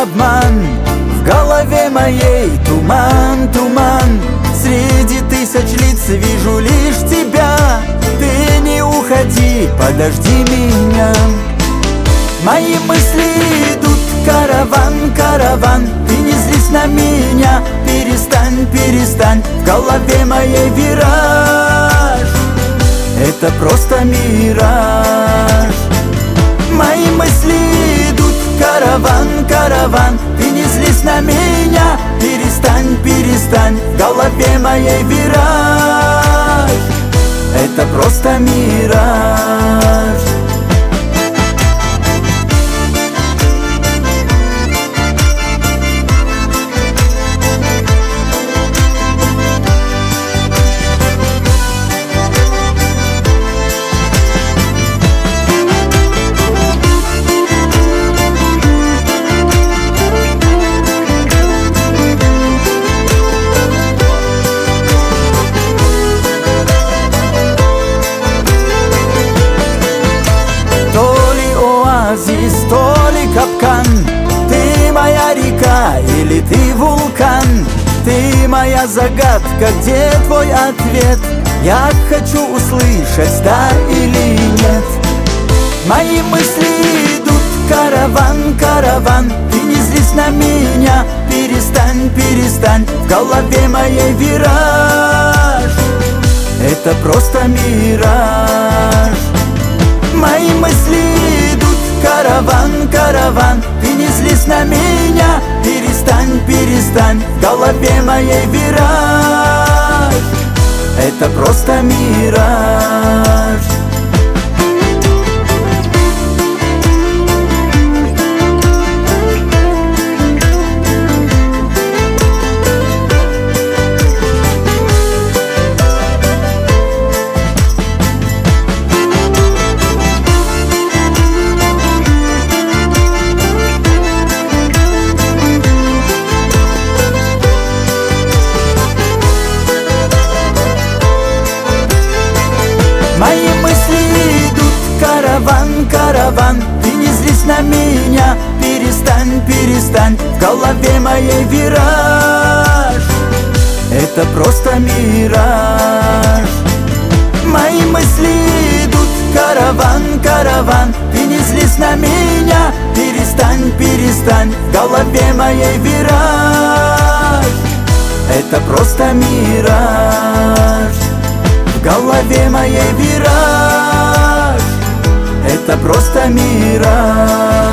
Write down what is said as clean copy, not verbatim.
обман. В голове моей туман, туман. Среди тысяч лиц вижу лишь тебя. Ты не уходи, подожди меня. Мои мысли идут караван, караван. Ты не злись на меня, перестань, перестань. В голове моей вираж, это просто мираж. Мои мысли идут караван, караван. Ты не злись на меня, перестань, перестань. В голове моей вираж, это просто мираж. То ли капкан, ты моя река или ты вулкан. Ты моя загадка, где твой ответ? Я хочу услышать, да или нет. Мои мысли идут караван, караван. Ты не злись на меня, перестань, перестань. В голове моей вираж, это просто мираж. Мои мысли идут караван, караван. Ты не злись на меня, перестань, перестань. В голове моей вираж, это просто мираж. Мои мысли идут караван, караван. Ты не злись на меня, перестань, перестань. В голове моей вираж, это просто мираж. Мои мысли идут караван, караван. Ты не злись на меня, перестань, перестань. В голове моей вираж, это просто мираж. В голове моей вираж, это просто мираж.